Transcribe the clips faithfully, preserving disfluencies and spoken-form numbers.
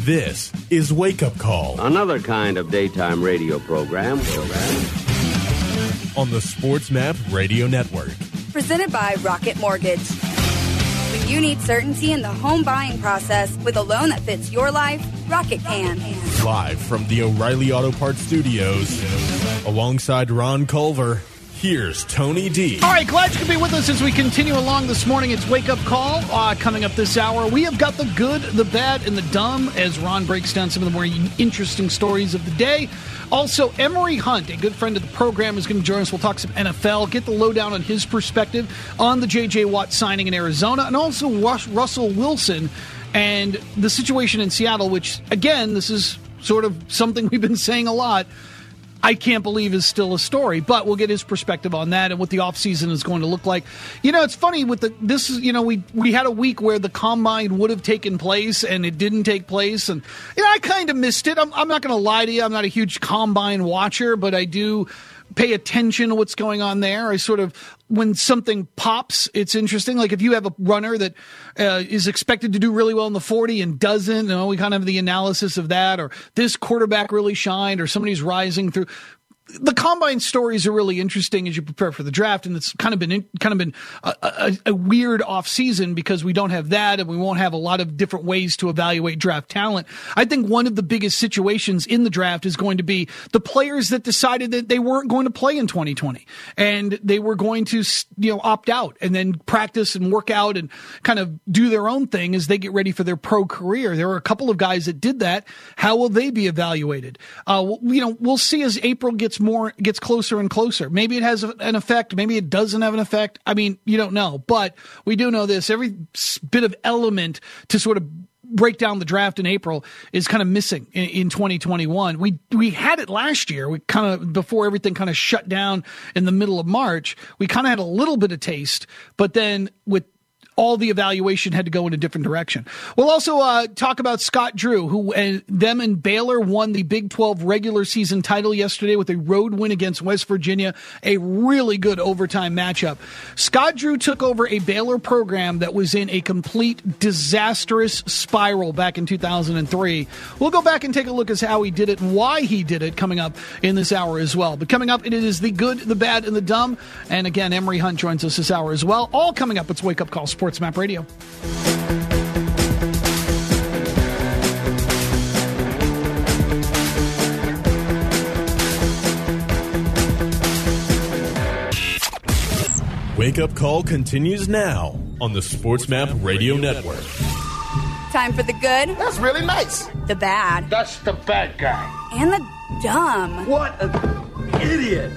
This is Wake Up Call. Another kind of daytime radio program. On the Sports Map Radio Network. Presented by Rocket Mortgage. When you need certainty in the home buying process with a loan that fits your life, Rocket can. Live from the O'Reilly Auto Parts Studios, alongside Ron Culver, here's Tony D. All right, glad you could be with us as we continue along this morning. It's Wake Up Call uh, coming up this hour. We have got the good, the bad, and the dumb as Ron breaks down some of the more interesting stories of the day. Also, Emory Hunt, a good friend of the program, is going to join us. We'll talk some N F L, get the lowdown on his perspective on the J J. Watt signing in Arizona, and also Russell Wilson and the situation in Seattle, which, again, this is sort of something we've been saying a lot. I can't believe is still a story, but we'll get his perspective on that and what the offseason is going to look like. You know, it's funny with the, this is, you know, we, we had a week where the combine would have taken place and it didn't take place. And, you know, I kind of missed it. I'm, I'm not going to lie to you. I'm not a huge combine watcher, but I do pay attention to what's going on there. I sort of, when something pops, it's interesting. Like if you have a runner that uh, is expected to do really well in the forty and doesn't, you know, we kind of have the analysis of that, or this quarterback really shined, or somebody's rising through. The combine stories are really interesting as you prepare for the draft, and it's kind of been in, kind of been a, a, a weird off season because we don't have that, and we won't have a lot of different ways to evaluate draft talent. I think one of the biggest situations in the draft is going to be the players that decided that they weren't going to play in twenty twenty, and they were going to, you know, opt out and then practice and work out and kind of do their own thing as they get ready for their pro career. There are a couple of guys that did that. How will they be evaluated? Uh, you know, we'll see as April gets more gets closer and closer. Maybe it has an effect. Maybe it doesn't have an effect. I mean, you don't know. But we do know this. Every bit of element to sort of break down the draft in April is kind of missing in, in twenty twenty-one. We we had it last year. We kind of, before everything kind of shut down in the middle of March, we kind of had a little bit of taste. But then with all the evaluation had to go in a different direction. We'll also uh, talk about Scott Drew, who uh, them and Baylor won the Big twelve regular season title yesterday with a road win against West Virginia, a really good overtime matchup. Scott Drew took over a Baylor program that was in a complete disastrous spiral back in two thousand three. We'll go back and take a look at how he did it and why he did it coming up in this hour as well. But coming up, it is the good, the bad, and the dumb. And again, Emory Hunt joins us this hour as well. All coming up. It's Wake Up Call Sports Map Radio. Wake Up Call continues now on the Sports Map Radio Network. Time for the good. That's really nice. The bad. That's the bad guy. And the dumb. What an idiot.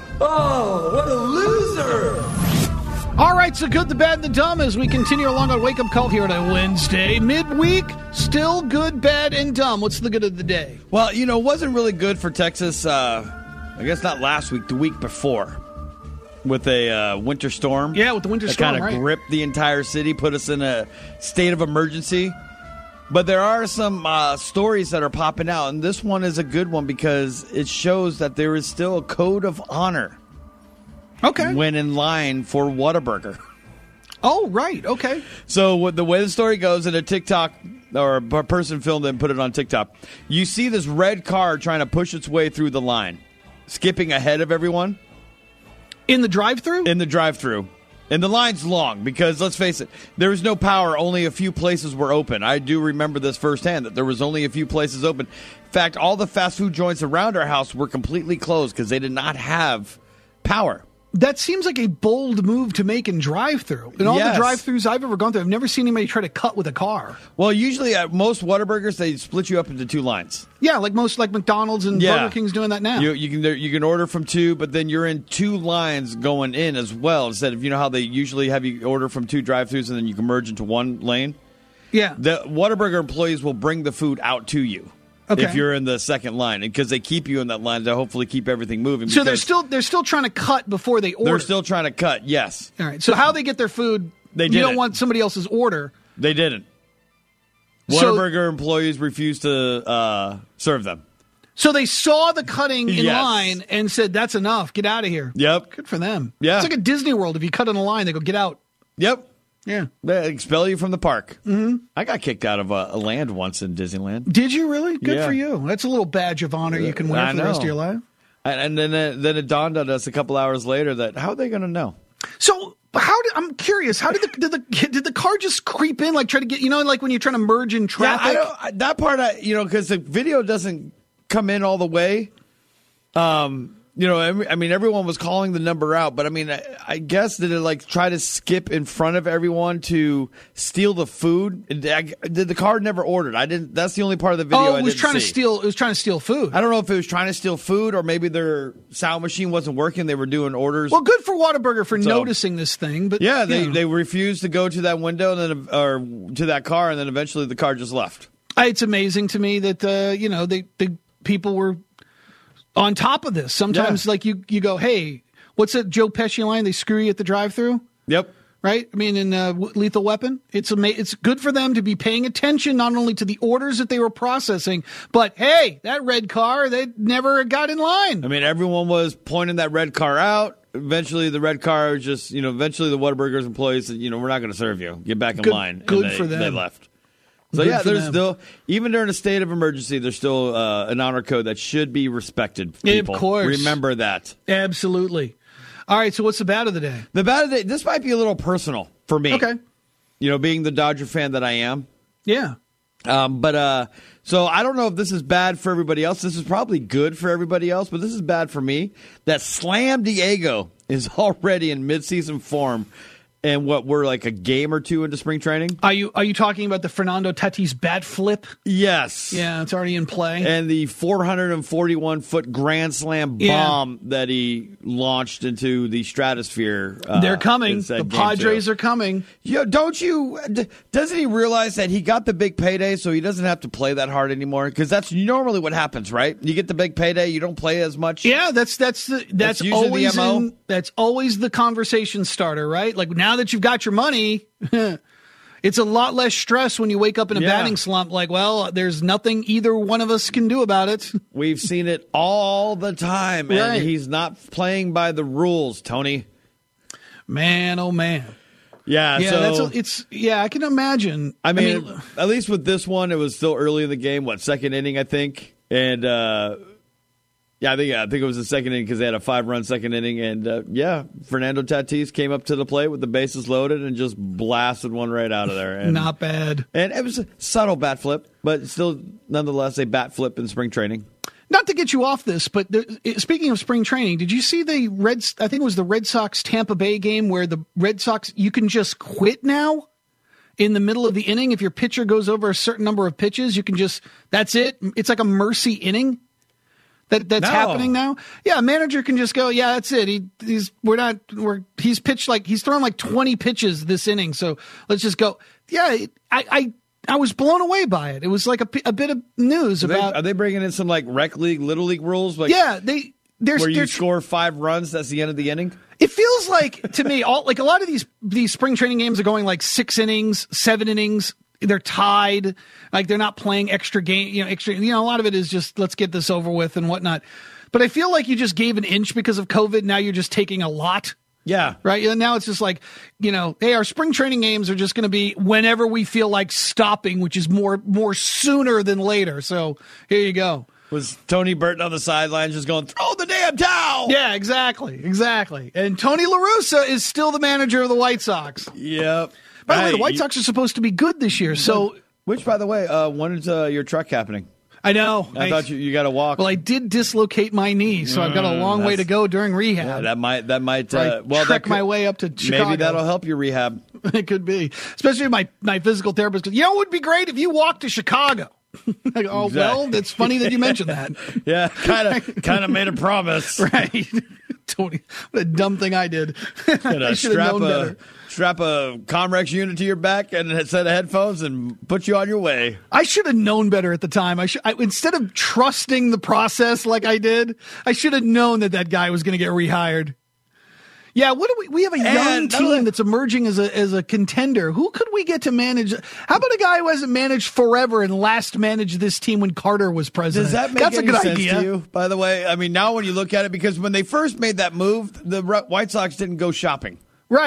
Oh, what a loser. All right, so good, the bad, and the dumb as we continue along on Wake Up Call here on a Wednesday. Midweek, still good, bad, and dumb. What's the good of the day? Well, you know, it wasn't really good for Texas, uh, I guess not last week, the week before, with a uh, winter storm. Yeah, with the winter that storm, kind of right. gripped the entire city, put us in a state of emergency. But there are some uh, stories that are popping out, and this one is a good one because it shows that there is still a code of honor. Okay. When in line for Whataburger. Oh, right. Okay. So what the way the story goes, in a TikTok, or a person filmed it and put it on TikTok, you see this red car trying to push its way through the line, skipping ahead of everyone. In the drive-thru? In the drive-thru. And the line's long because, let's face it, there was no power. Only a few places were open. I do remember this firsthand, that there was only a few places open. In fact, all the fast food joints around our house were completely closed because they did not have power. That seems like a bold move to make in drive-thru. In all Yes. the drive-thrus I've ever gone through, I've never seen anybody try to cut with a car. Well, usually at most Whataburgers, they split you up into two lines. Yeah, like most, like McDonald's and Yeah. Burger King's doing that now. You, you can you can order from two, but then you're in two lines going in as well. Instead of, you know how they usually have you order from two drive-thrus and then you can merge into one lane? Yeah. The Whataburger employees will bring the food out to you. Okay. If you're in the second line, because they keep you in that line to hopefully keep everything moving. So they're still they're still trying to cut before they order. They're still trying to cut, yes. All right. So how they get their food, They you did don't it. want somebody else's order. They didn't. So- Whataburger employees refused to uh, serve them. So they saw the cutting in Yes. line and said, that's enough. Get out of here. Yep. Good for them. Yeah. It's like a Disney World. If you cut in a line, they go, get out. Yep. Yeah. They expel you from the park. Mm-hmm. I got kicked out of a, a land once in Disneyland. Did you really? Good Yeah. for you. That's a little badge of honor you can wear I for the rest of know. your life. And, and then it, then it dawned on us a couple hours later that how are they going to know? So how did I'm curious? How did the did the did the car just creep in, like try to get you know, like when you're trying to merge in traffic? Yeah, I don't, I- that part, I, you know, because the video doesn't come in all the way. Um, you know, every, I mean, everyone was calling the number out, but I mean, I, I guess did it like try to skip in front of everyone to steal the food? Did, I, did the car never ordered? I didn't. That's the only part of the video. oh, I it was didn't trying to see. steal. It was trying to steal food. I don't know if it was trying to steal food or maybe their sound machine wasn't working. They were doing orders. Well, good for Whataburger for So- noticing this thing, but yeah, they, you know. they refused to go to that window and then or to that car, and then eventually the car just left. It's amazing to me that uh, you know they, they people were on top of this. Sometimes, Yeah. like you, you go, hey, what's that Joe Pesci line? They screw you at the drive-thru, Yep. right? I mean, in uh, w- Lethal Weapon, it's ama- It's good for them to be paying attention not only to the orders that they were processing, but hey, that red car, they never got in line. I mean, everyone was pointing that red car out. Eventually, the red car just, you know, eventually the Whataburger's employees said, you know, we're not going to serve you. Get back in Good- line. good and they, for them. They left. So, Good yeah, for there's them. still, even during a state of emergency, there's still uh, an honor code that should be respected. Yeah, of People. course. Remember that. Absolutely. All right, so what's the bad of the day? The bad of the, this might be a little personal for me. Okay. You know, being the Dodger fan that I am. Yeah. Um, but uh, so I don't know if this is bad for everybody else. This is probably good for everybody else, but this is bad for me. That Slam Diego is already in midseason form, and what we're like a game or two into spring training. Are you are you talking about the Fernando Tatis bat flip? Yes. Yeah, it's already in play. And the four hundred forty-one foot grand slam Yeah. bomb that he launched into the stratosphere. Uh, They're coming. in said The game Padres two. are coming. Yo, don't you? d- Doesn't he realize that he got the big payday, so he doesn't have to play that hard anymore? Because that's normally what happens, right? You get the big payday, you don't play as much. Yeah, that's that's the, that's, That's usually the always M O. in, that's always the conversation starter, right? Like now that you've got your money, it's a lot less stress when you wake up in a Yeah. batting slump. Like, well, there's nothing either one of us can do about it. We've seen it all the time, and Right. he's not playing by the rules, Tony. Man, oh man. Yeah, Yeah, so that's a, it's yeah. I can imagine. I mean, at least with this one, it was still early in the game. What, second inning, I think, and uh, yeah, I think yeah, I think it was the second inning because they had a five-run second inning, and uh, yeah, Fernando Tatis came up to the plate with the bases loaded and just blasted one right out of there. And, not bad. and it was a subtle bat flip, but still, nonetheless, a bat flip in spring training. Not to get you off this, but there, speaking of spring training, did you see the Reds? I think it was the Red Sox Tampa Bay game where the Red Sox, you can just quit now in the middle of the inning. If your pitcher goes over a certain number of pitches, you can just, that's it. It's like a mercy inning that that's No. happening now. Yeah. A manager can just go, yeah, that's it. He, he's, we're not, we're, he's pitched like, he's thrown like twenty pitches this inning. So let's just go. Yeah. It, I, I, I was blown away by it. It was like a, p- a bit of news Are they, about, are they bringing in some like rec league, little league rules? Like, yeah, they, there's, where you there's, score five runs, that's the end of the inning. It feels like to me, all like a lot of these these spring training games are going like six innings, seven innings. They're tied, like they're not playing extra game. You know, extra. You know, a lot of it is just let's get this over with and whatnot. But I feel like you just gave an inch because of COVID. Now you're just taking a lot, Yeah. right? And now it's just like, you know, hey, our spring training games are just going to be whenever we feel like stopping, which is more more sooner than later. So here you go. Was Tony Burton on the sidelines just going, throw the damn towel? Yeah, exactly, exactly. And Tony La Russa is still the manager of the White Sox. Yep. By the way, Hey, the White you- Sox are supposed to be good this year, so Which, by the way, uh, when is uh, your truck happening? I know. I, thought you, you got to walk. Well, I did dislocate my knee, so I've got a long way to that's- go during yeah, rehab. that might that might I uh, well trek that my could- way up to Chicago. Maybe that'll help your rehab. It could be, especially if my my physical therapist goes, you know, it would be great if you walked to Chicago. I go, oh Exactly. well, that's funny that you mentioned that. Yeah, kind of kind of made a promise. Right, Tony, what a dumb thing I did. Gonna I should have strap known a better. strap a Comrex unit to your back and a set of headphones and put you on your way. I should have known better at the time. I should, I, instead of trusting the process like I did, I should have known that that guy was going to get rehired. Yeah, what do we? We have a young And- team that's emerging as a as a contender. Who could we get to manage? How about a guy who hasn't managed forever and last managed this team when Carter was president? Does that make that's any a good sense idea. to you? By the way, I mean now when you look at it, because when they first made that move, the Re- White Sox didn't go shopping. Right.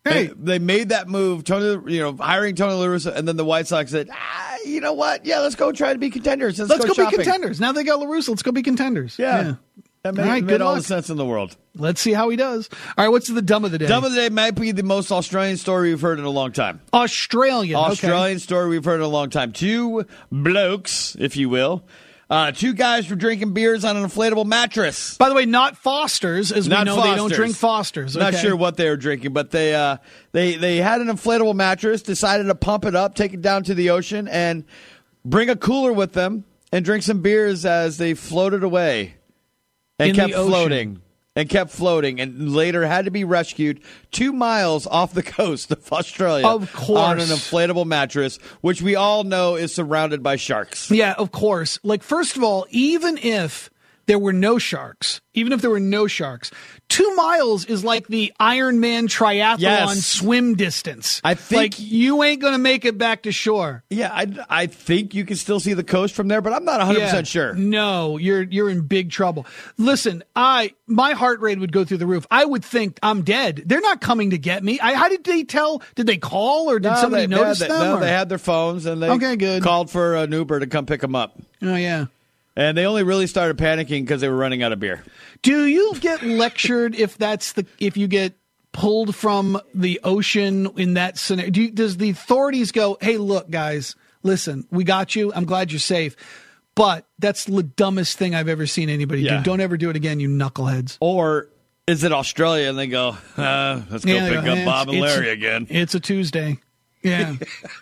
Hey. They, they made that move, Tony, you know, hiring Tony La Russa, and then the White Sox said, ah, you know what? Yeah, let's go try to be contenders. Let's, Let's go, go, shopping. be contenders. Now they got La Russa. Let's go be contenders. Yeah. yeah. That made, all right, made good all luck. the sense in the world. Let's see how he does. All right, what's the dumb of the day? Dumb of the day might be the most Australian story we've heard in a long time. Australian. Australian Okay. story we've heard in a long time. Two blokes, if you will. Uh, two guys were drinking beers on an inflatable mattress. By the way, not Foster's, as Not we know Foster's. they don't drink Foster's. Not okay? sure what they were drinking, but they uh, they they had an inflatable mattress, decided to pump it up, take it down to the ocean, and bring a cooler with them and drink some beers as they floated away and In kept the ocean. floating. And kept floating, and later had to be rescued two miles off the coast of Australia Of course. on an inflatable mattress, which we all know is surrounded by sharks. Yeah, of course. Like, first of all, even if there were no sharks, even if there were no sharks, two miles is like the Ironman triathlon Yes. swim distance. I think- like you ain't gonna make it back to shore. Yeah, I, I think you can still see the coast from there, but I'm not one hundred percent Yeah. sure. No, you're you're in big trouble. Listen, I my heart rate would go through the roof. I would think I'm dead. They're not coming to get me. I, how did they tell? Did they call or did No, somebody they, notice yeah, they, them? No, or- they had their phones, and they Okay, good. called for an Uber to come pick them up. Oh yeah. And they only really started panicking because they were running out of beer. Do you get lectured if that's the if you get pulled from the ocean in that scenario? Do you, does the authorities go, "Hey, look, guys, listen, we got you. I'm glad you're safe, but that's the dumbest thing I've ever seen anybody Yeah. do. Don't ever do it again, you knuckleheads." Or is it Australia, and they go, uh, let's go Yeah, they pick go, up "Eh, Bob and it's- Larry it's- again. It's a Tuesday. Yeah,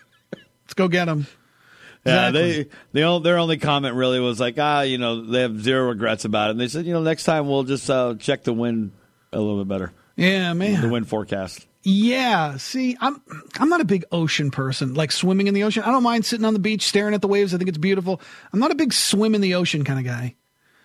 let's go get them. Yeah, Exactly. they, they all, their only comment really was like, ah, you know, they have zero regrets about it. And they said, you know, next time we'll just uh, check the wind a little bit better, Yeah, man. the wind forecast. Yeah, see, I'm I'm not a big ocean person, like swimming in the ocean. I don't mind sitting on the beach staring at the waves. I think it's beautiful. I'm not a big swim in the ocean kind of guy.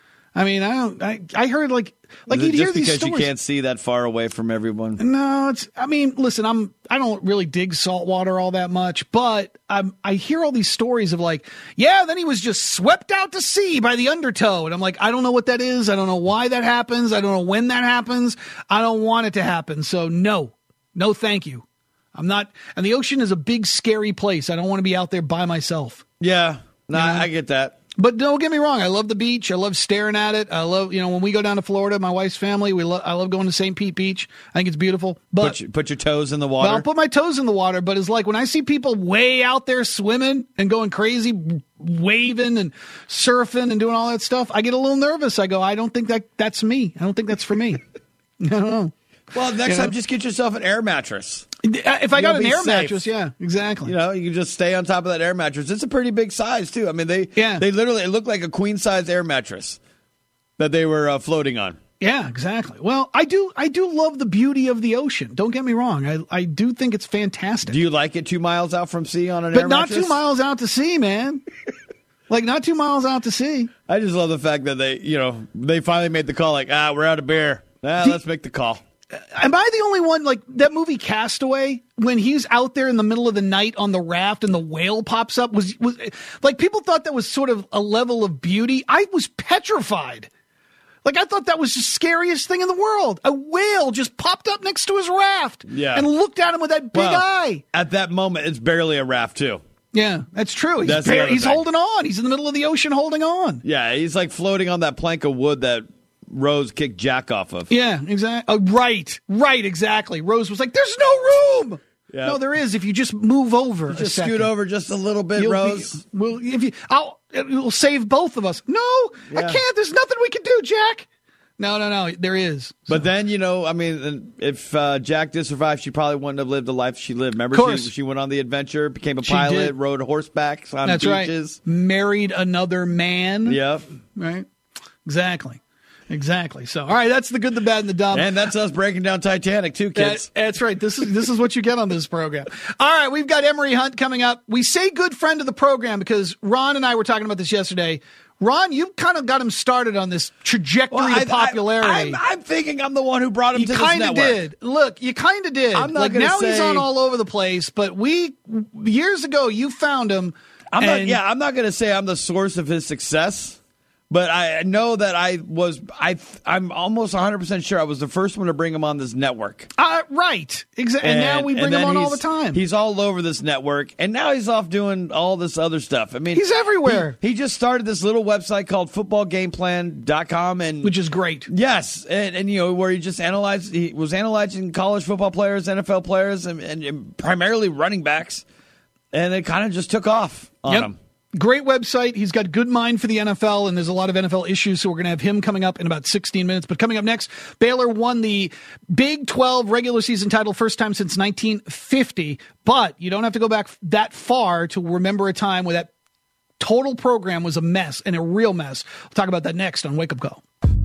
I mean, I don't. I, I heard like like Is it you'd hear just these because stories. you can't see that far away from everyone? No, it's. I mean, listen, I'm. I don't really dig salt water all that much, but I'm. I hear all these stories of like, yeah, then he was just swept out to sea by the undertow, and I'm like, I don't know what that is. I don't know why that happens. I don't know when that happens. I don't want it to happen. So no, no, thank you. I'm not. And the ocean is a big, scary place. I don't want to be out there by myself. Yeah, no, Yeah. I get that. But don't get me wrong. I love the beach. I love staring at it. I love, you know, when we go down to Florida, my wife's family, we lo- I love going to Saint Pete Beach. I think it's beautiful. But Put your, put your toes in the well, water. I'll put my toes in the water. But it's like when I see people way out there swimming and going crazy, waving and surfing and doing all that stuff, I get a little nervous. I go, I don't think that that's me. I don't think that's for me. I don't know. well, next You know? time, just get yourself an air mattress. If I got You'll an be air safe. mattress, yeah, exactly. You know, you can just stay on top of that air mattress. It's a pretty big size, too. I mean, they Yeah. they literally, it looked like a queen-size air mattress that they were uh, floating on. Yeah, exactly. Well, I do I do love the beauty of the ocean. Don't get me wrong. I, I do think it's fantastic. Do you like it two miles out from sea on an but air not mattress? two miles out to sea, man. Like not two miles out to sea. I just love the fact that they, you know, they finally made the call like, ah, we're out of beer. Ah, The- let's make the call. Am I the only one, like that movie Castaway, when he's out there in the middle of the night on the raft and the whale pops up, was was like people thought that was sort of a level of beauty. I was petrified. Like I thought that was the scariest thing in the world. A whale just popped up next to his raft Yeah. and looked at him with that big Well, eye. At that moment, it's barely a raft, too. Yeah, that's true. He's, That's the bare- other he's thing. holding on. He's in the middle of the ocean holding on. Yeah, he's like floating on that plank of wood that Rose kicked Jack off of. Yeah, exactly. Uh, right, right, exactly. Rose was like, "There's no room." Yeah. No, there is. If you just move over, a Just second. scoot over just a little bit, You'll Rose. Be, well, if you, I'll, it will save both of us. No, I Yeah. can't. There's nothing we can do, Jack. No, no, no. There is. But then, you know, I mean, if uh, Jack did survive, she probably wouldn't have lived the life she lived. Remember, Of course. She, she went on the adventure, became a She pilot, did. rode horseback on That's beaches. right. Married another man. Yep. Right. Exactly. Exactly. So, all right. That's the good, the bad, and the dumb. And that's us breaking down Titanic, too, That- kids. that's right. This is this is what you get on this program. All right, we've got Emery Hunt coming up. We say good friend of the program because Ron and I were talking about this yesterday. Ron, you kind of got him started on this trajectory Well, I- to popularity. I, I'm, I'm thinking I'm the one who brought him you to this kind of network. did. Look, you kind of did. I'm not like gonna now he's say- on all over the place, but we years ago you found him. I'm not, and- yeah, I'm not going to say I'm the source of his success, But I know that I was, I, I'm almost one hundred percent sure I was the first one to bring him on this network. Uh, right. Exactly. And, and now we bring him on all the time. He's all over this network, and now he's off doing all this other stuff. I mean, he's everywhere. He, he just started this little website called football game plan dot com, and which is great. Yes, and, and you know where he just analyzed, he was analyzing college football players, N F L players, and, and, and primarily running backs, and it kind of just took off on yep. him. Great website. He's got good mind for the N F L, and there's a lot of N F L issues, so we're going to have him coming up in about sixteen minutes. But coming up next, Baylor won the Big twelve regular season title first time since nineteen fifty, but you don't have to go back that far to remember a time where that total program was a mess, and a real mess. We'll talk about that next on Wake Up Call.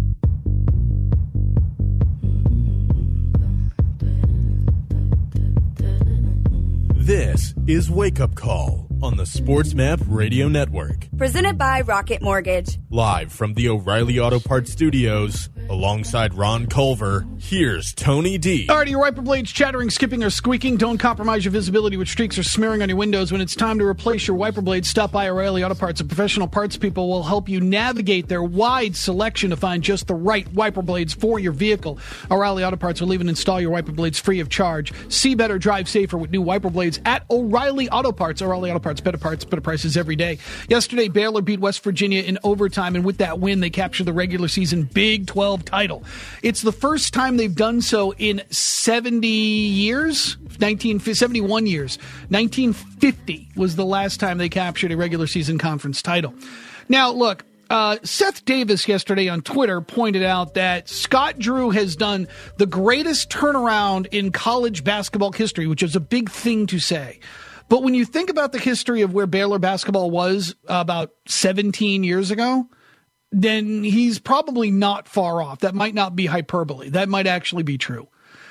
This is Wake Up Call on the Sports Map Radio Network. Presented by Rocket Mortgage. Live from the O'Reilly Auto Parts Studios, alongside Ron Culver, here's Tony D. All right, your wiper blades chattering, skipping, or squeaking. Don't compromise your visibility with streaks or smearing on your windows. When it's time to replace your wiper blades, stop by O'Reilly Auto Parts. A professional parts people will help you navigate their wide selection to find just the right wiper blades for your vehicle. O'Reilly Auto Parts will even install your wiper blades free of charge. See better, drive safer with new wiper blades at O'Reilly Auto Parts. O'Reilly Auto Parts, better parts, better prices every day. Yesterday, Baylor beat West Virginia in overtime, and with that win, they captured the regular season Big twelve title. It's the first time they've done so in seventy years, nineteen seventy-one years. nineteen fifty was the last time they captured a regular season conference title. Now, look, Uh, Seth Davis yesterday on Twitter pointed out that Scott Drew has done the greatest turnaround in college basketball history, which is a big thing to say. But when you think about the history of where Baylor basketball was about seventeen years ago, then he's probably not far off. That might not be hyperbole. That might actually be true.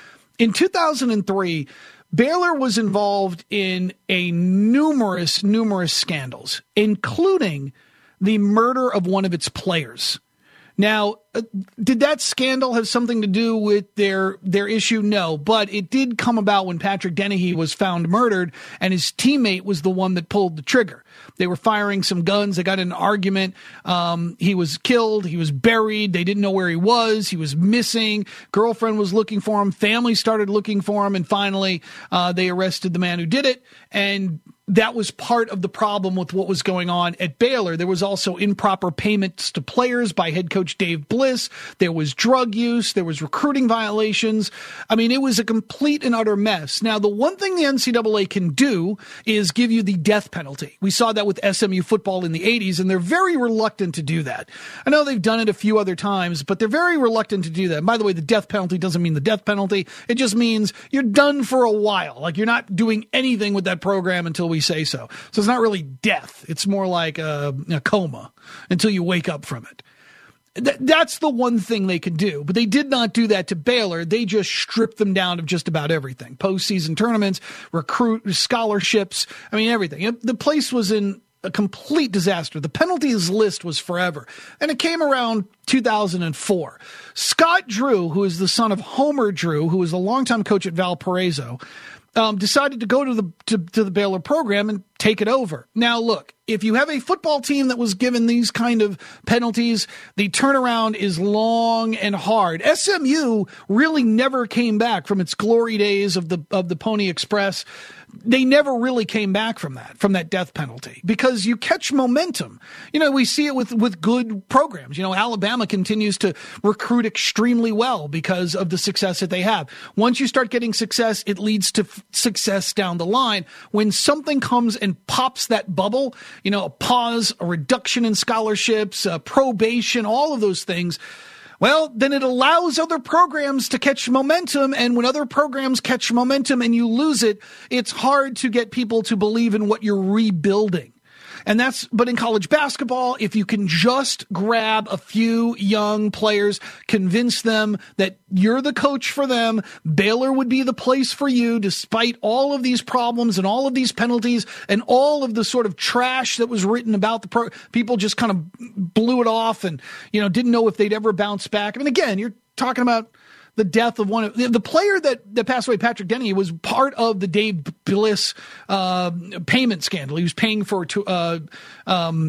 In two thousand three, Baylor was involved in a numerous, numerous scandals, including the murder of one of its players. Now, uh, did that scandal have something to do with their their issue? No, but it did come about when Patrick Dennehy was found murdered, and his teammate was the one that pulled the trigger. They were firing some guns. They got in an argument. Um, he was killed. He was buried. They didn't know where he was. He was missing. Girlfriend was looking for him. Family started looking for him, and finally uh, they arrested the man who did it, and that was part of the problem with what was going on at Baylor. There was also improper payments to players by head coach Dave Bliss. There was drug use. There was recruiting violations. I mean, it was a complete and utter mess. Now, the one thing the N C double A can do is give you the death penalty. We saw that with S M U football in the eighties, and they're very reluctant to do that. I know they've done it a few other times, but they're very reluctant to do that. And by the way, the death penalty doesn't mean the death penalty. It just means you're done for a while. Like, you're not doing anything with that program until we say so. So it's not really death. It's more like a, a coma until you wake up from it. Th- that's the one thing they could do. But they did not do that to Baylor. They just stripped them down of just about everything. Postseason tournaments, recruit scholarships. I mean, everything. The place was in a complete disaster. The penalties list was forever. And it came around two thousand four. Scott Drew, who is the son of Homer Drew, who was a longtime coach at Valparaiso, Um, decided to go to the to, to the Baylor program and take it over. Now, look, if you have a football team that was given these kind of penalties, the turnaround is long and hard. S M U really never came back from its glory days of the of the Pony Express. They never really came back from that, from that death penalty, because you catch momentum. You know, we see it with, with good programs. You know, Alabama continues to recruit extremely well because of the success that they have. Once you start getting success, it leads to f- success down the line. When something comes and pops that bubble, you know, a pause, a reduction in scholarships, uh, probation, all of those things, well, then it allows other programs to catch momentum, and when other programs catch momentum and you lose it, it's hard to get people to believe in what you're rebuilding. And that's, but in college basketball, if you can just grab a few young players, convince them that you're the coach for them, Baylor would be the place for you, despite all of these problems and all of these penalties and all of the sort of trash that was written about the pro. People just kind of blew it off and, you know, didn't know if they'd ever bounce back. I mean, again, you're talking about the death of one of the player that, that passed away, Patrick Dennehy, was part of the Dave Bliss uh, payment scandal. He was paying for uh, um,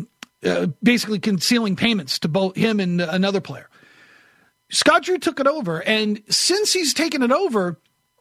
uh, basically concealing payments to both him and another player. Scott Drew took it over, and since he's taken it over,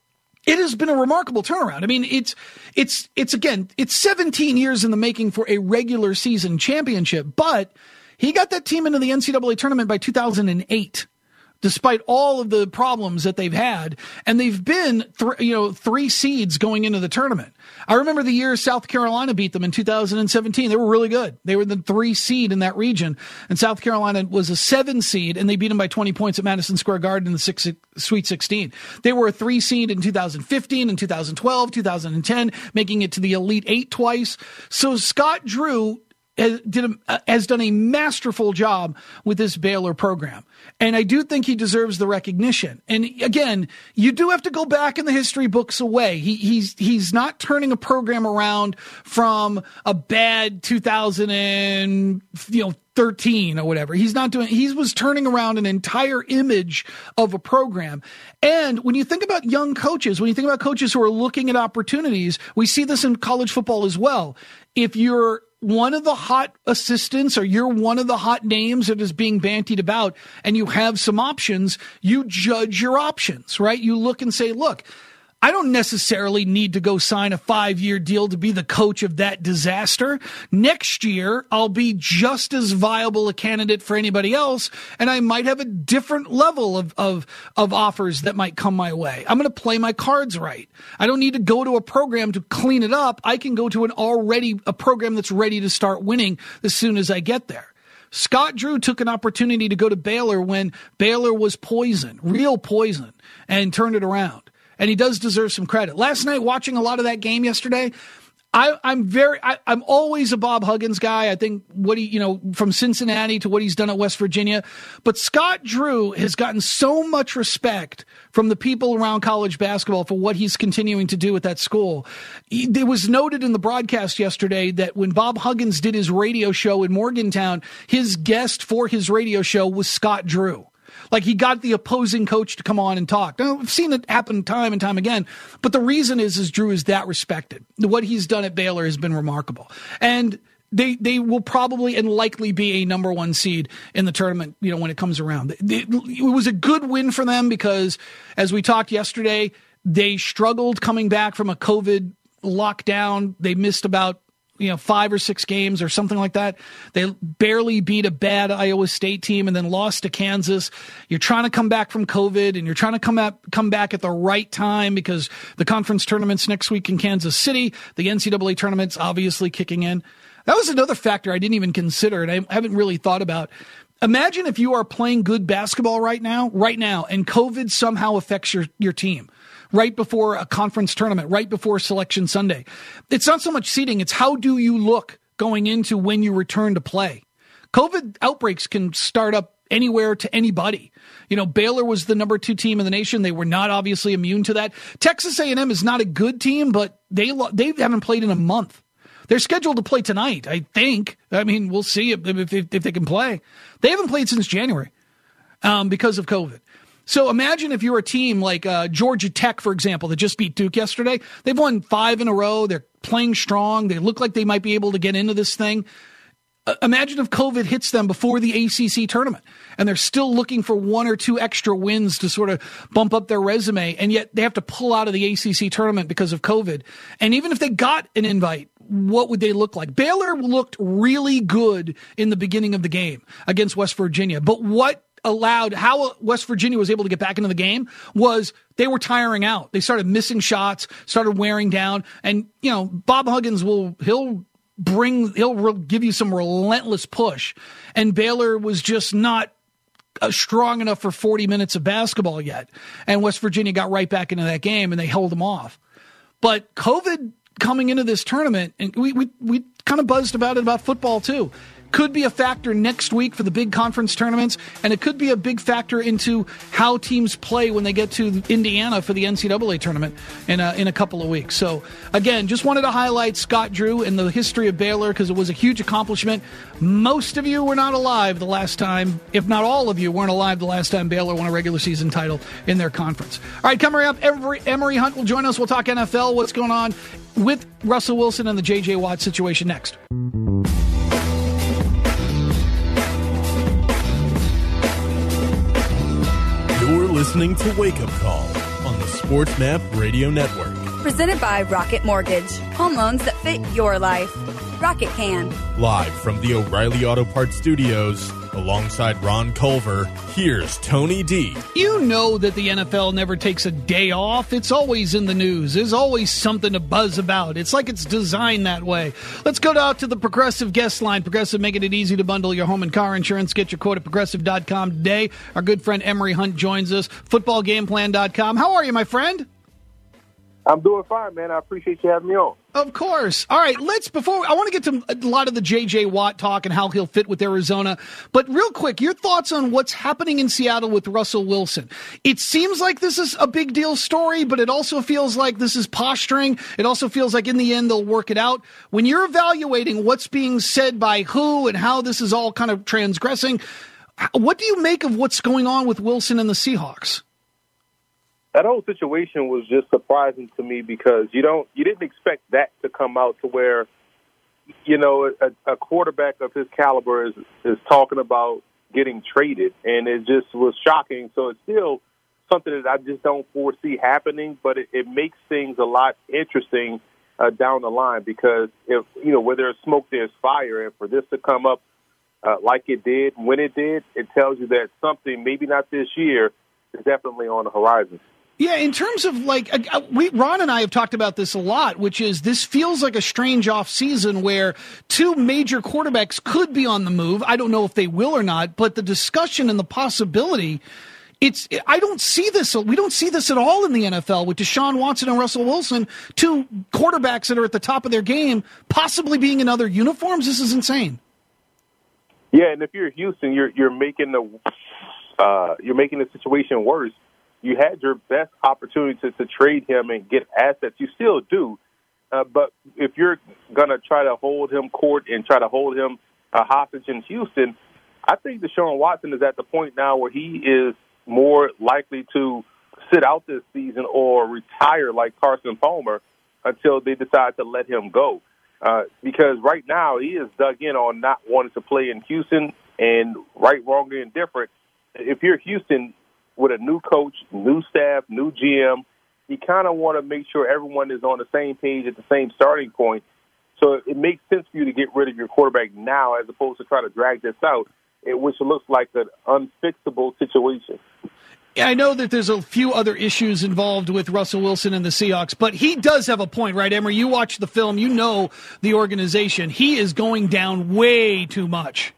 it has been a remarkable turnaround. I mean, it's it's it's again, it's seventeen years in the making for a regular season championship, but he got that team into the N C double A tournament by two thousand eight. Despite all of the problems that they've had, and they've been, th- you know, three seeds going into the tournament. I remember the year South Carolina beat them in two thousand seventeen. They were really good. They were the three seed in that region, and South Carolina was a seven seed, and they beat them by twenty points at Madison Square Garden in the six, Sweet sixteen. They were a three seed in two thousand fifteen and two thousand twelve, two thousand ten, making it to the Elite Eight twice. So Scott Drew has, did a, has done a masterful job with this Baylor program. And I do think he deserves the recognition. And again, you do have to go back in the history books away. He, he's he's not turning a program around from a bad two thousand thirteen or whatever. He's not doing. He was turning around an entire image of a program. And when you think about young coaches, when you think about coaches who are looking at opportunities, we see this in college football as well. If you're one of the hot assistants or you're one of the hot names that is being bantied about and you have some options, you judge your options, right? You look and say, look, I don't necessarily need to go sign a five-year deal to be the coach of that disaster. Next year, I'll be just as viable a candidate for anybody else, and I might have a different level of of, of offers that might come my way. I'm going to play my cards right. I don't need to go to a program to clean it up. I can go to an already a program that's ready to start winning as soon as I get there. Scott Drew took an opportunity to go to Baylor when Baylor was poison, real poison, and turned it around. And he does deserve some credit. Last night, watching a lot of that game yesterday, I, I'm very, I, I'm always a Bob Huggins guy. I think what he, you know, from Cincinnati to what he's done at West Virginia. But Scott Drew has gotten so much respect from the people around college basketball for what he's continuing to do at that school. It was noted in the broadcast yesterday that when Bob Huggins did his radio show in Morgantown, his guest for his radio show was Scott Drew. Like, he got the opposing coach to come on and talk. Now, I've seen it happen time and time again, but the reason is, is Drew is that respected. What he's done at Baylor has been remarkable. And they they will probably and likely be a number one seed in the tournament, you know, when it comes around. It, it was a good win for them because, as we talked yesterday, they struggled coming back from a COVID lockdown. They missed about you know, five or six games or something like that. They barely beat a bad Iowa State team and then lost to Kansas. You're trying to come back from COVID and you're trying to come at, come back at the right time because the conference tournament's next week in Kansas City. The N C double A tournament's obviously kicking in. That was another factor I didn't even consider and I haven't really thought about. Imagine if you are playing good basketball right now, right now, and COVID somehow affects your, your team. Right before a conference tournament, right before Selection Sunday. It's not so much seeding, it's how do you look going into when you return to play. COVID outbreaks can start up anywhere to anybody. You know, Baylor was the number two team in the nation. They were not obviously immune to that. Texas A and M is not a good team, but they they haven't played in a month. They're scheduled to play tonight, I think. I mean, we'll see if, if, if they can play. They haven't played since January um, because of COVID. So imagine if you're a team like uh, Georgia Tech, for example, that just beat Duke yesterday. They've won five in a row. They're playing strong. They look like they might be able to get into this thing. Uh, imagine if COVID hits them before the A C C tournament and they're still looking for one or two extra wins to sort of bump up their resume, and yet they have to pull out of the A C C tournament because of COVID. And even if they got an invite, what would they look like? Baylor looked really good in the beginning of the game against West Virginia, but what allowed how West Virginia was able to get back into the game was they were tiring out. They started missing shots, started wearing down. And, you know, Bob Huggins will, he'll bring, he'll re- give you some relentless push. And Baylor was just not uh, strong enough for forty minutes of basketball yet. And West Virginia got right back into that game and they held them off. But COVID coming into this tournament, and we, we, we kind of buzzed about it about football too. Could be a factor next week for the big conference tournaments, and it could be a big factor into how teams play when they get to Indiana for the N C double A tournament in a, in a couple of weeks. So, again, just wanted to highlight Scott Drew and the history of Baylor because it was a huge accomplishment. Most of you were not alive the last time, if not all of you weren't alive the last time Baylor won a regular season title in their conference. All right, coming up, Emory, Emory Hunt will join us. We'll talk N F L, what's going on with Russell Wilson and the J J. Watt situation next. listening to Wake Up Call on the Sports Map Radio Network. Presented by Rocket Mortgage. Home loans that fit your life. Rocket can. Live from the O'Reilly Auto Parts Studios, alongside Ron Culver, here's Tony D. You know that the N F L never takes a day off. It's always in the news. There's always something to buzz about. It's like it's designed that way. Let's go out to the Progressive guest line. Progressive, making it easy to bundle your home and car insurance. Get your quote at progressive dot com today. Our good friend Emery Hunt joins us. football game plan dot com. How are you, my friend? I'm doing fine, man. I appreciate you having me on. Of course. All right, let's, before, I want to get to a lot of the J J. Watt talk and how he'll fit with Arizona. But real quick, your thoughts on what's happening in Seattle with Russell Wilson. It seems like this is a big deal story, but it also feels like this is posturing. It also feels like in the end they'll work it out. When you're evaluating what's being said by who and how this is all kind of transgressing, what do you make of what's going on with Wilson and the Seahawks? That whole situation was just surprising to me because you don't, you didn't expect that to come out to where, you know, a, a quarterback of his caliber is, is talking about getting traded, and it just was shocking. So it's still something that I just don't foresee happening, but it, it makes things a lot interesting uh, down the line because if, you know, where there's smoke, there's fire, and for this to come up uh, like it did, when it did, it tells you that something, maybe not this year, is definitely on the horizon. Yeah, in terms of like, uh, we, Ron and I have talked about this a lot, which is this feels like a strange off season where two major quarterbacks could be on the move. I don't know if they will or not, but the discussion and the possibility, it's, I don't see this. We don't see this at all in the N F L with Deshaun Watson and Russell Wilson, two quarterbacks that are at the top of their game, possibly being in other uniforms. This is insane. Yeah, and if you're Houston, you're you're making the uh, you're making the situation worse. You had your best opportunity to, to trade him and get assets. You still do. Uh, but if you're going to try to hold him court and try to hold him uh, hostage in Houston, I think Deshaun Watson is at the point now where he is more likely to sit out this season or retire like Carson Palmer until they decide to let him go. Uh, because right now he is dug in on not wanting to play in Houston, and right, wrong, or indifferent. If you're Houston, with a new coach, new staff, new G M, you kind of want to make sure everyone is on the same page at the same starting point. So it makes sense for you to get rid of your quarterback now as opposed to try to drag this out, which looks like an unfixable situation. Yeah, I know that there's a few other issues involved with Russell Wilson and the Seahawks, but he does have a point, right, Emery? You watch the film, you know the organization. He is going down way too much.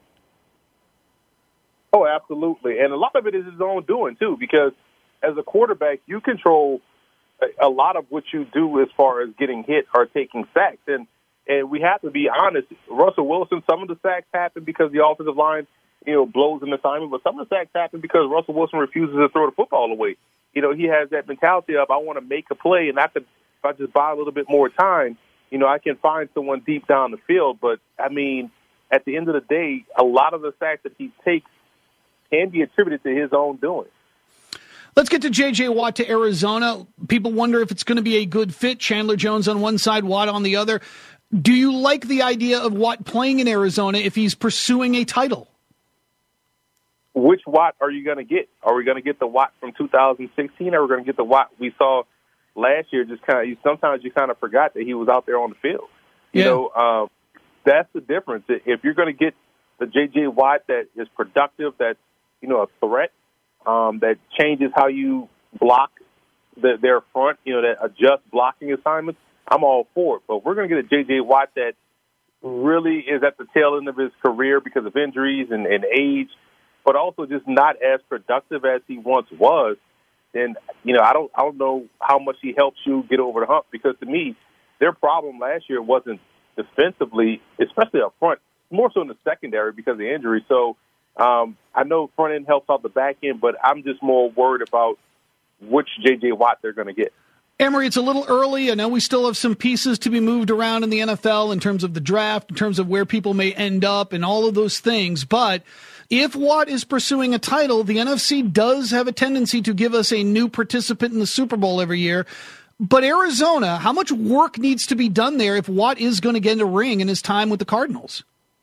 Oh, absolutely. And a lot of it is his own doing, too, because as a quarterback, you control a lot of what you do as far as getting hit or taking sacks. And and we have to be honest, Russell Wilson, some of the sacks happen because the offensive line, you know, blows an assignment, but some of the sacks happen because Russell Wilson refuses to throw the football away. You know, he has that mentality of, I want to make a play, and I could, if I just buy a little bit more time, you know, I can find someone deep down the field. But, I mean, at the end of the day, a lot of the sacks that he takes can be attributed to his own doing. Let's get to J J. Watt to Arizona. People wonder if it's going to be a good fit. Chandler Jones on one side, Watt on the other. Do you like the idea of Watt playing in Arizona if he's pursuing a title? Which Watt are you going to get? Are we going to get the Watt from two thousand sixteen, or are we going to get the Watt we saw last year? Just kind of, sometimes you kind of forgot that he was out there on the field. You yeah. know, um, that's the difference. If you're going to get the J J. Watt that is productive, that's, you know, a threat, um, that changes how you block the, their front, you know, that adjusts blocking assignments, I'm all for it. But we're going to get a J J. Watt that really is at the tail end of his career because of injuries and, and age, but also just not as productive as he once was. And, you know, I don't I don't know how much he helps you get over the hump, because to me, their problem last year wasn't defensively, especially up front, more so in the secondary because of the injury. So um, I know front end helps out the back end, but I'm just more worried about which J J. Watt they're going to get. Emery, it's a little early. I know we still have some pieces to be moved around in the N F L in terms of the draft, in terms of where people may end up and all of those things. But if Watt is pursuing a title, the N F C does have a tendency to give us a new participant in the Super Bowl every year. But Arizona, how much work needs to be done there if Watt is going to get a ring in his time with the Cardinals?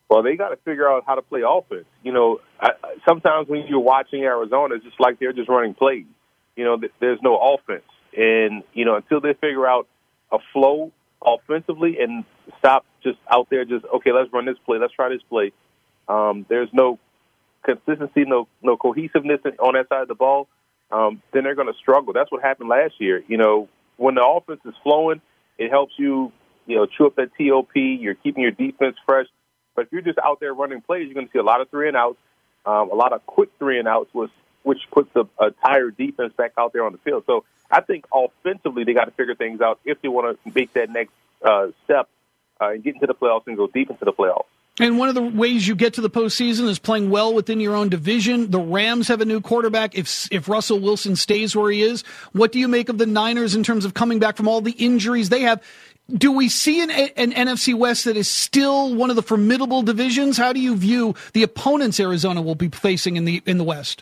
Well, they got to figure out how to play offense. You know, I, sometimes when you're watching Arizona, it's just like they're just running plays. You know, there's no offense. And, you know, until they figure out a flow offensively and stop just out there just, okay, let's run this play, let's try this play. Um, there's no consistency, no no cohesiveness on that side of the ball, um, then they're going to struggle. That's what happened last year. You know, when the offense is flowing, it helps you, you know, chew up that T O P. You're keeping your defense fresh. But if you're just out there running plays, you're going to see a lot of three and outs, um, a lot of quick three and outs, which, which puts a, a tired defense back out there on the field. So I think offensively they got to figure things out if they want to make that next uh, step uh, and get into the playoffs and go deep into the playoffs. And one of the ways you get to the postseason is playing well within your own division. The Rams have a new quarterback. If if Russell Wilson stays where he is, what do you make of the Niners in terms of coming back from all the injuries they have? Do we see an, an N F C West that is still one of the formidable divisions? How do you view the opponents Arizona will be facing in the in the West?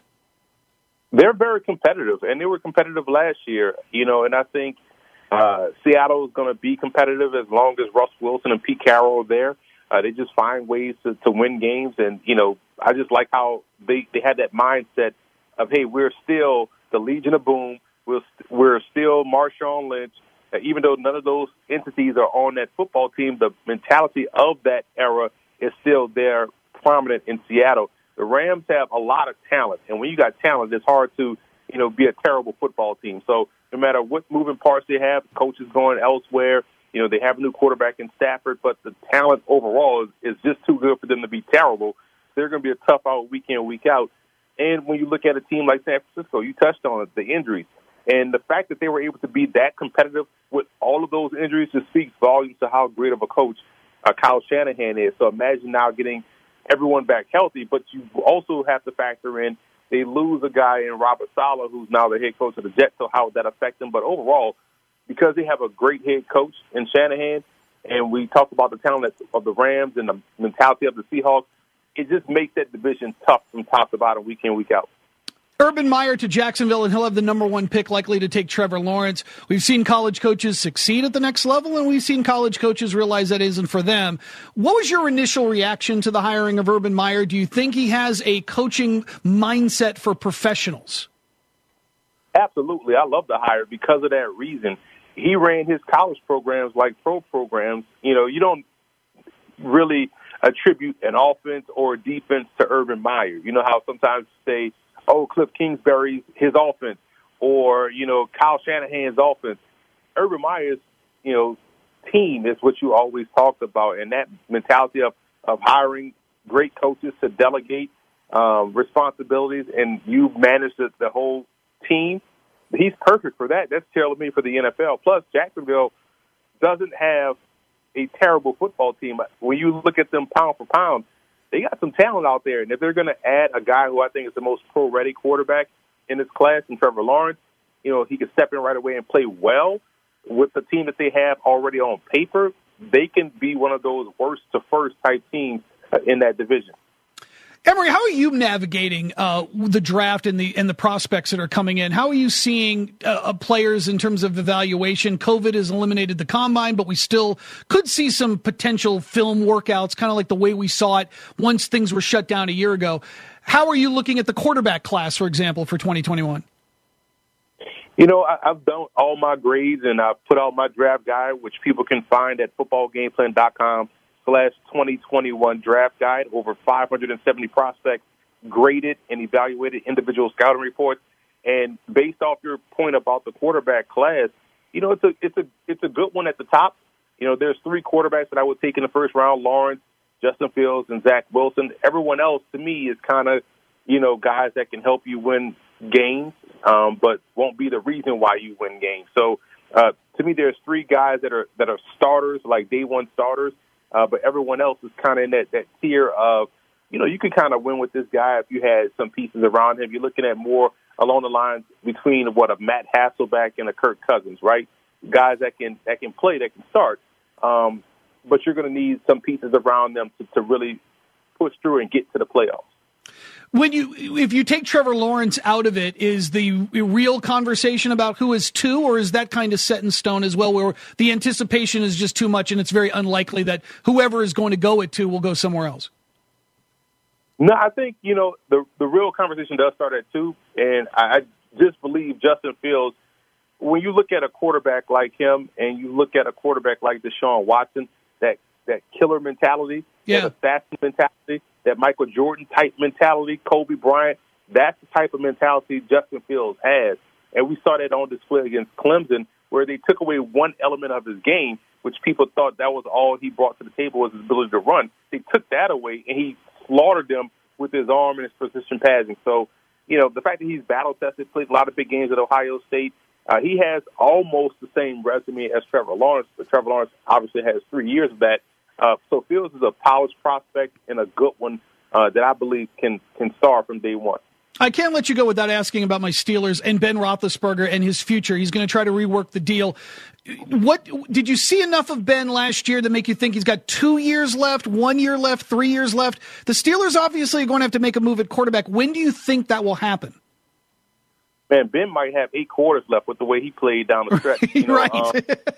They're very competitive, and they were competitive last year. You know, and I think uh, Seattle is going to be competitive as long as Russ Wilson and Pete Carroll are there. Uh, they just find ways to, to win games. And, you know, I just like how they, they had that mindset of, hey, we're still the Legion of Boom. We're, we're still Marshawn Lynch. Uh, even though none of those entities are on that football team, the mentality of that era is still there, prominent in Seattle. The Rams have a lot of talent. And when you got talent, it's hard to, you know, be a terrible football team. So no matter what moving parts they have, coaches going elsewhere, you know, they have a new quarterback in Stafford, but the talent overall is, is just too good for them to be terrible. They're going to be a tough out week in, week out. And when you look at a team like San Francisco, you touched on it, the injuries. And the fact that they were able to be that competitive with all of those injuries just speaks volumes to how great of a coach uh, Kyle Shanahan is. So imagine now getting everyone back healthy, but you also have to factor in they lose a guy in Robert Saleh, who's now the head coach of the Jets, so how would that affect them? But overall, because they have a great head coach in Shanahan, and we talked about the talent of the Rams and the mentality of the Seahawks, it just makes that division tough from top to bottom, week in, week out. Urban Meyer to Jacksonville, and he'll have the number one pick, likely to take Trevor Lawrence. We've seen college coaches succeed at the next level, and we've seen college coaches realize that isn't for them. What was your initial reaction to the hiring of Urban Meyer? Do you think he has a coaching mindset for professionals? Absolutely. I love the hire because of that reason. He ran his college programs like pro programs. You know, you don't really attribute an offense or a defense to Urban Meyer. You know how sometimes you say, oh, Cliff Kingsbury's his offense, or, you know, Kyle Shanahan's offense. Urban Meyer's, you know, team is what you always talked about, and that mentality of, of hiring great coaches to delegate um, responsibilities, and you manage the, the whole team. He's perfect for that. That's tailor-made for the N F L. Plus, Jacksonville doesn't have a terrible football team. When you look at them pound for pound, they got some talent out there. And if they're going to add a guy who I think is the most pro-ready quarterback in this class, in Trevor Lawrence, you know, he can step in right away and play well with the team that they have already on paper, they can be one of those worst-to-first type teams in that division. Emory, how are you navigating uh, the draft and the and the prospects that are coming in? How are you seeing uh, players in terms of evaluation? COVID has eliminated the combine, but we still could see some potential film workouts, kind of like the way we saw it once things were shut down a year ago. How are you looking at the quarterback class, for example, for twenty twenty-one? You know, I, I've done all my grades, and I've put out my draft guide, which people can find at football game plan dot com. slash twenty twenty-one draft guide, over five hundred seventy prospects graded and evaluated individual scouting reports. And based off your point about the quarterback class, you know, it's a it's a it's a good one at the top. You know, there's three quarterbacks that I would take in the first round: Lawrence, Justin Fields, and Zach Wilson. Everyone else, to me, is kind of, you know, guys that can help you win games, um, but won't be the reason why you win games. So, uh, to me, there's three guys that are that are starters, like day one starters. Uh, but everyone else is kind of in that, that tier of, you know, you could kind of win with this guy if you had some pieces around him. You're looking at more along the lines between, what, a Matt Hasselbeck and a Kirk Cousins, right? Guys that can that can play, that can start. Um, but you're going to need some pieces around them to, to really push through and get to the playoffs. When you, if you take Trevor Lawrence out of it, is the real conversation about who is two, or is that kind of set in stone as well, where the anticipation is just too much and it's very unlikely that whoever is going to go at two will go somewhere else? No, I think, you know, the the real conversation does start at two, and I just believe Justin Fields, when you look at a quarterback like him and you look at a quarterback like Deshaun Watson, that, that killer mentality, yeah. that assassin mentality, that Michael Jordan-type mentality, Kobe Bryant, that's the type of mentality Justin Fields has. And we saw that on display against Clemson, where they took away one element of his game, which people thought that was all he brought to the table was his ability to run. They took that away, and he slaughtered them with his arm and his precision passing. So, you know, the fact that he's battle-tested, played a lot of big games at Ohio State, uh, he has almost the same resume as Trevor Lawrence, but Trevor Lawrence obviously has three years of that. Uh, so Fields is a polished prospect and a good one uh, that I believe can can star from day one. I can't let you go without asking about my Steelers and Ben Roethlisberger and his future. He's going to try to rework the deal. What did you see enough of Ben last year to make you think he's got two years left, one year left, three years left? The Steelers obviously are going to have to make a move at quarterback. When do you think that will happen? Man, Ben might have eight quarters left with the way he played down the stretch. You know, right. Um,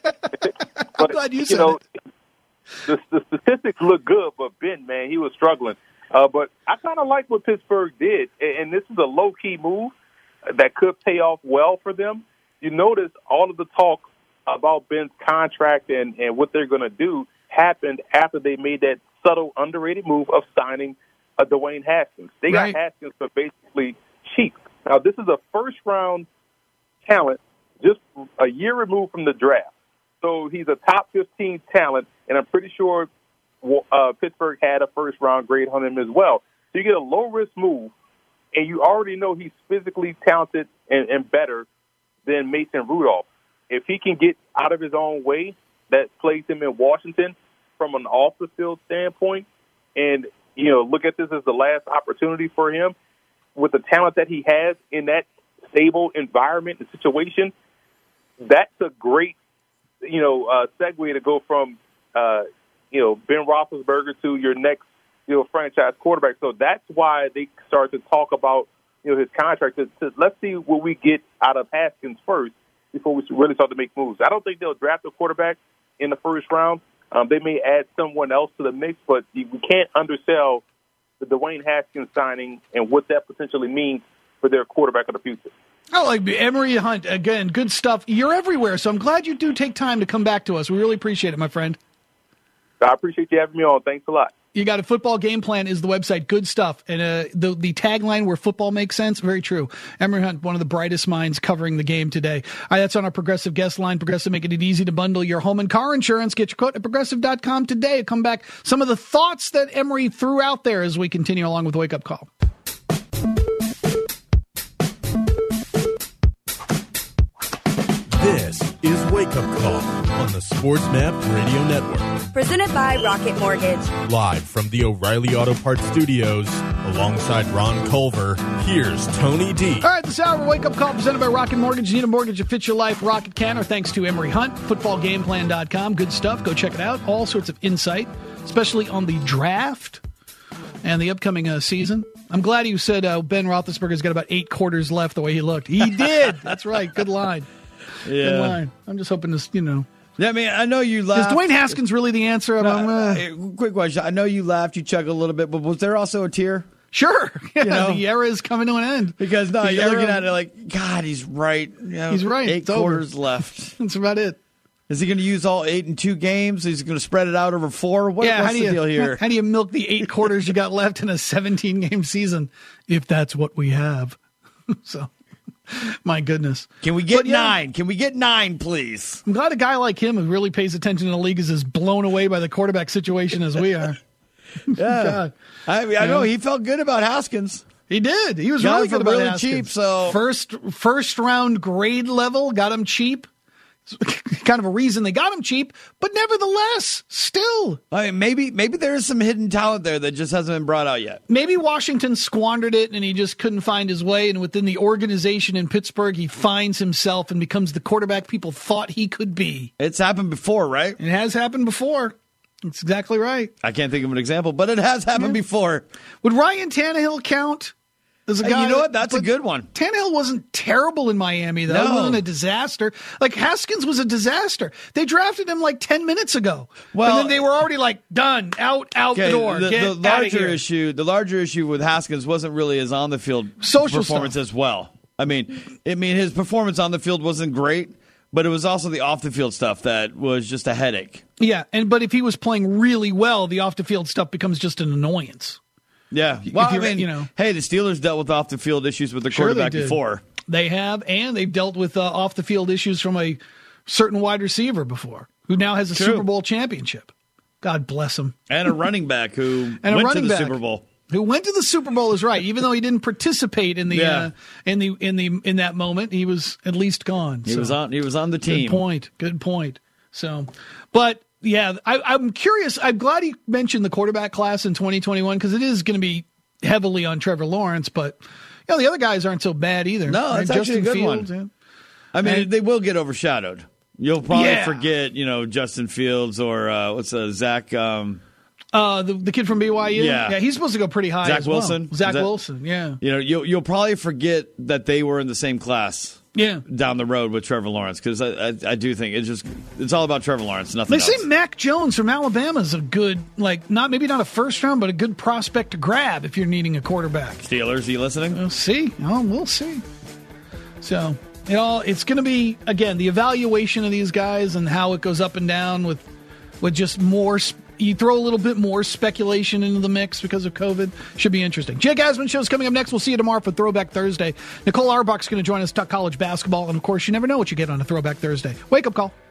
I'm but, glad you you said know, it. The, the statistics look good, but Ben, man, he was struggling. Uh, but I kind of like what Pittsburgh did, and this is a low-key move that could pay off well for them. You notice all of the talk about Ben's contract and, and what they're going to do happened after they made that subtle, underrated move of signing a Dwayne Haskins. They got right. Haskins for basically cheap. Now, this is a first-round talent just a year removed from the draft. So he's a top fifteen talent, and I'm pretty sure uh, Pittsburgh had a first-round grade on him as well. So you get a low-risk move, and you already know he's physically talented and, and better than Mason Rudolph. If he can get out of his own way, that plays him in Washington from an off-the-field standpoint, and, you know, look at this as the last opportunity for him with the talent that he has in that stable environment and situation, that's a great, you know, uh, segue to go from, uh, you know, Ben Roethlisberger to your next, you know, franchise quarterback. So that's why they start to talk about, you know, his contract. To, to, let's see what we get out of Haskins first before we really start to make moves. I don't think they'll draft a quarterback in the first round. Um, they may add someone else to the mix, but we can't undersell the Dwayne Haskins signing and what that potentially means for their quarterback of the future. Oh, like Emory Hunt, again, good stuff. You're everywhere, so I'm glad you do take time to come back to us. We really appreciate it, my friend. I appreciate you having me on. Thanks a lot. You got a Football Game Plan is the website. Good stuff. And uh, the the tagline where football makes sense, very true. Emory Hunt, one of the brightest minds covering the game today. All right, that's on our Progressive guest line. Progressive making it easy to bundle your home and car insurance. Get your quote at progressive dot com today. Come back. Some of the thoughts that Emory threw out there as we continue along with Wake Up Call. This is Wake Up Call on the SportsMap Radio Network. Presented by Rocket Mortgage. Live from the O'Reilly Auto Parts Studios, alongside Ron Culver, here's Tony D. All right, this hour, Wake Up Call presented by Rocket Mortgage. You need a mortgage that fits your life. Rocket can, or thanks to Emory Hunt. football game plan dot com. Good stuff. Go check it out. All sorts of insight, especially on the draft and the upcoming uh, season. I'm glad you said uh, Ben Roethlisberger's got about eight quarters left the way he looked. He did. That's right. Good line. Yeah. Good line. I'm just hoping to, you know. Yeah, I mean, I know you laughed. Is Dwayne Haskins really the answer? No, I'm, uh, quick question. I know you laughed, you chuckled a little bit, but was there also a tear? Sure. Yeah, You know? the era is coming to an end. Because, no, The you're era- looking at it like, God, he's right. You know, He's right. Eight It's over. quarters left. That's about it. Is he going to use all eight in two games? Is he going to spread it out over four? What, yeah, what's how do the you, deal here? How do you milk the eight quarters you got left in a seventeen-game season, if that's what we have? So, my goodness. Can we get But, yeah, nine? Can we get nine, please? I'm glad a guy like him who really pays attention to the league is as blown away by the quarterback situation as we are. Yeah. God. I, mean, I know he felt good about Haskins. He did. He was Got really him good for about really Haskins. cheap, so- First, first round grade level, got him cheap. Kind of a reason they got him cheap, but nevertheless, still. I mean, maybe maybe there is some hidden talent there that just hasn't been brought out yet. Maybe Washington squandered it and he just couldn't find his way. And within the organization in Pittsburgh, he finds himself and becomes the quarterback people thought he could be. It's happened before, right? It has happened before. That's exactly right. I can't think of an example, but it has happened Yeah. before. Would Ryan Tannehill count There's a Hey, guy. you know what? That's a but good one. Tannehill wasn't terrible in Miami, though. No. It wasn't a disaster. Like, Haskins was a disaster. They drafted him like ten minutes ago. Well- and then they were already like, done, out, out the Okay, door. the, Get the outta larger here. issue, the larger issue with Haskins wasn't really his on the field Social performance stuff. as well. I mean, I mean his performance on the field wasn't great, but it was also the off the field stuff that was just a headache. Yeah, and but if he was playing really well, the off the field stuff becomes just an annoyance. Yeah, well, I you're- mean, you know. hey, the Steelers dealt with off the field issues with the Sure they quarterback did. before. They have, and they've dealt with uh, off the field issues from a certain wide receiver before, who now has a True. Super Bowl championship. God bless him. And a running back who And a went running to the back Super Bowl. Who went to the Super Bowl is right, even though he didn't participate in the Yeah. uh, in the in the in that moment. He was at least gone. He So, was on. He was on the team. Good point. Good point. So, but yeah, I, I'm curious. I'm glad he mentioned the quarterback class in twenty twenty-one because it is going to be heavily on Trevor Lawrence, but you know the other guys aren't so bad either. No, Right? it's actually a good Fields, one. yeah. I mean, And- they will get overshadowed. You'll probably Yeah. forget, you know, Justin Fields or uh, what's uh, Zach. Um, Uh, the the kid from B Y U. Yeah. yeah, he's supposed to go pretty high. Zach as well. Wilson? Zach Is that- Wilson. Yeah, you know, you'll you'll probably forget that they were in the same class yeah. down the road with Trevor Lawrence because I, I I do think it's just it's all about Trevor Lawrence, nothing They else. say Mac Jones from Alabama is a good, like, not maybe not a first round, but a good prospect to grab if you're needing a quarterback. Steelers, are you listening? We'll see. Oh, we'll see. So, it all it's going to be again the evaluation of these guys and how it goes up and down with with just more. Sp- you throw a little bit more speculation into the mix because of COVID. Should be interesting. Jake Asman show's coming up next. We'll see you tomorrow for Throwback Thursday. Nicole Auerbach's going to join us to talk college basketball, and of course, you never know what you get on a Throwback Thursday. Wake up call.